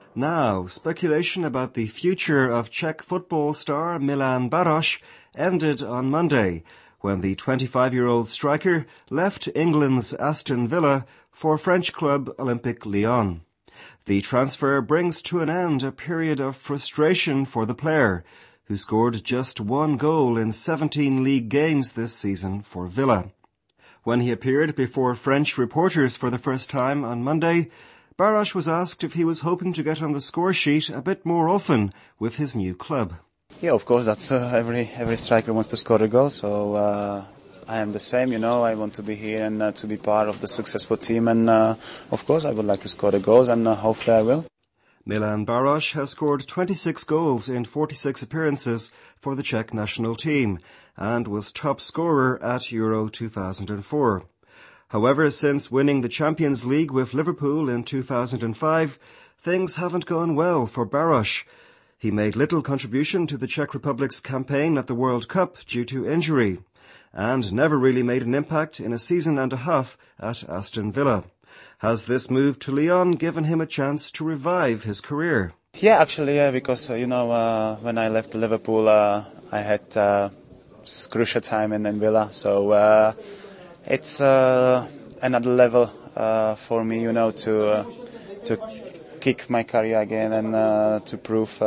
Now, speculation about the future of Czech football star Milan Baros ended on Monday, when the 25-year-old striker left England's Aston Villa for French club Olympique Lyon. The transfer brings to an end a period of frustration for the player, who scored just one goal in 17 league games this season for Villa. When he appeared before French reporters for the first time on Monday, Baros was asked if he was hoping to get on the score sheet a bit more often with his new club. Yeah, of course, that's every striker wants to score a goal, so I am the same, I want to be here and to be part of the successful team, and of course I would like to score the goals, and hopefully I will. Milan Baros has scored 26 goals in 46 appearances for the Czech national team and was top scorer at Euro 2004. However, since winning the Champions League with Liverpool in 2005, things haven't gone well for Baros. He made little contribution to the Czech Republic's campaign at the World Cup due to injury, and never really made an impact in a season and a half at Aston Villa. Has this move to Lyon given him a chance to revive his career? Yeah, actually, because, when I left Liverpool, I had crucial time in Villa, so it's another level for me, to kick my career again and to prove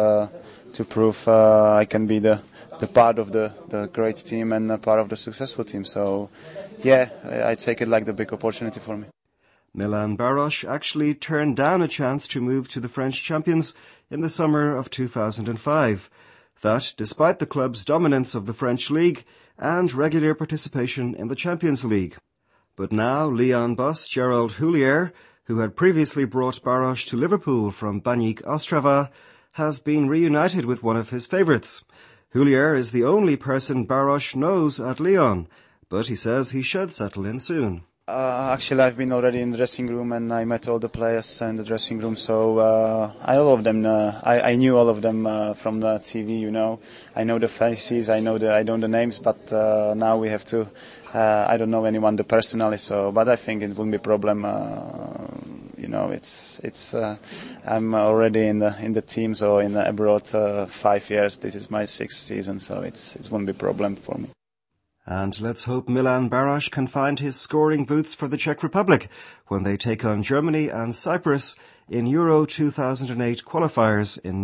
I can be the part of the great team and part of the successful team. So, yeah, I take it like the big opportunity for me. Milan Baros actually turned down a chance to move to the French champions in the summer of 2005. That despite the club's dominance of the French league and regular participation in the Champions League. But now Lyon boss Gerald Houllier, who had previously brought Baros to Liverpool from Baník Ostrava, has been reunited with one of his favourites. Houllier is the only person Baros knows at Lyon, but he says he should settle in soon. Actually, I've been already in the dressing room and I met all the players in the dressing room, so I knew all of them from the TV, I know the faces, I know the names, but now we have to, I don't know anyone personally, but I think it wouldn't be a problem, I'm already in the team, so in abroad 5 years, this is my 6th season, so it won't be a problem for me. And let's hope Milan Baros can find his scoring boots for the Czech Republic when they take on Germany and Cyprus in Euro 2008 qualifiers in